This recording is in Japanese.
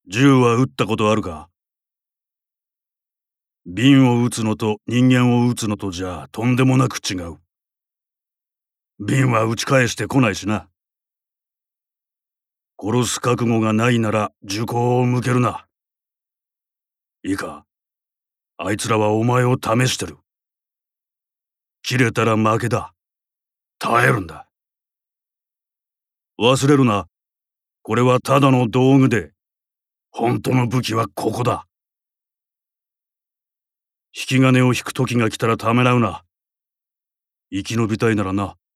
銃は撃ったことあるか？瓶を撃つのと人間を撃つのとじゃとんでもなく違う。瓶は撃ち返してこないしな。殺す覚悟がないなら銃口を向けるな。いいか、あいつらはお前を試してる。切れたら負けだ。耐えるんだ。忘れるな。これはただの道具で、本当の武器はここだ。引き金を引く時が来たらためらうな。生き延びたいならな。